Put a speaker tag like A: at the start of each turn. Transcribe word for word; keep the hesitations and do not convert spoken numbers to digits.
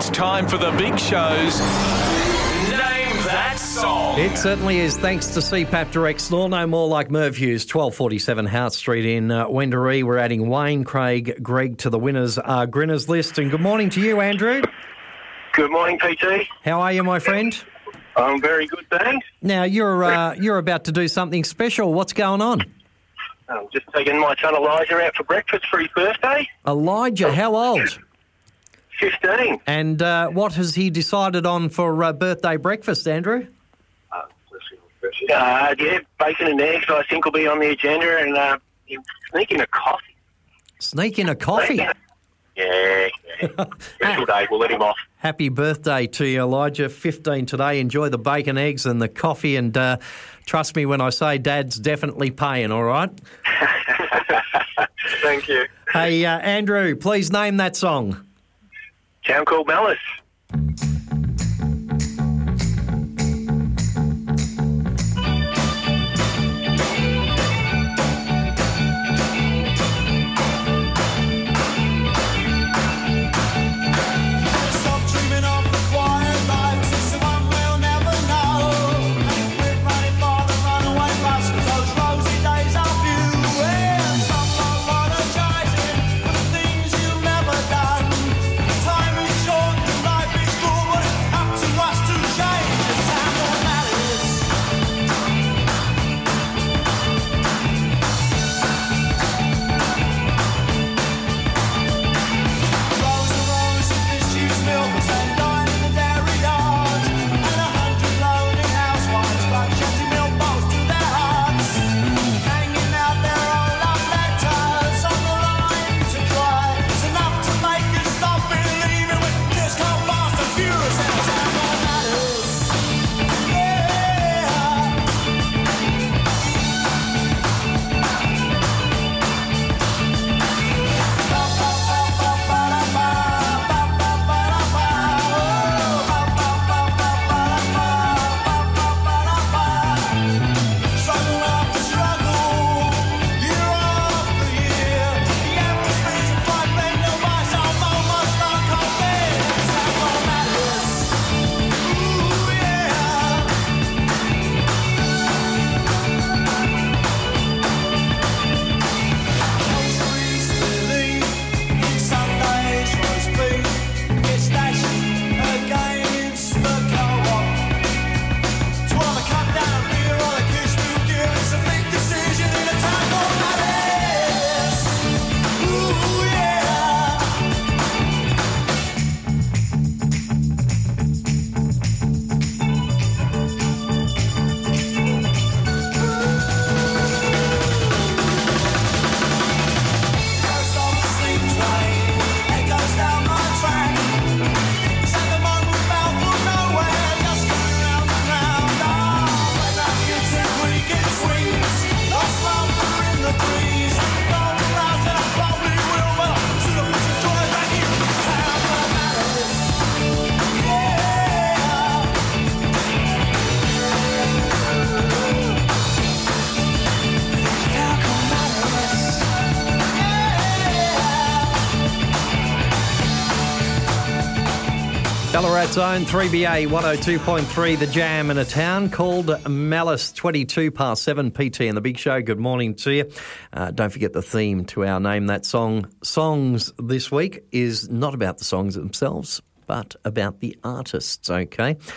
A: It's time for the big show's Name That Song.
B: It certainly is, thanks to C PAP Direct Store. No more like Merv Hughes, twelve forty-seven Howard Street in uh, Wendouree. We're adding Wayne, Craig, Greg to the winners uh, Grinners list. And good morning to you, Andrew.
C: Good morning, P T.
B: How are you, my friend?
C: I'm very good, thanks.
B: Now, you're uh, you're about to do something special. What's going on?
C: I'm just taking my son Elijah out for breakfast for his birthday.
B: Elijah, how old?
C: fifteen.
B: And uh, what has he decided on for uh, birthday breakfast, Andrew?
C: Uh, yeah, bacon and eggs I think will be on the agenda, and uh, sneaking a coffee.
B: Sneak in a coffee?
C: Yeah, yeah. Special day, we'll let him off.
B: Happy birthday to you, Elijah. fifteen today. Enjoy the bacon, eggs and the coffee. And uh, trust me when I say Dad's definitely paying, all right?
C: Thank you.
B: Hey, uh, Andrew, please name that song.
C: Town Called Malice.
B: Ballarat's own three B A one oh two point three, The Jam, in a town called Malice. Twenty-two past seven, P T and the Big Show. Good morning to you. Uh, don't forget the theme to our Name That Song songs this week is not about the songs themselves, but about the artists, okay?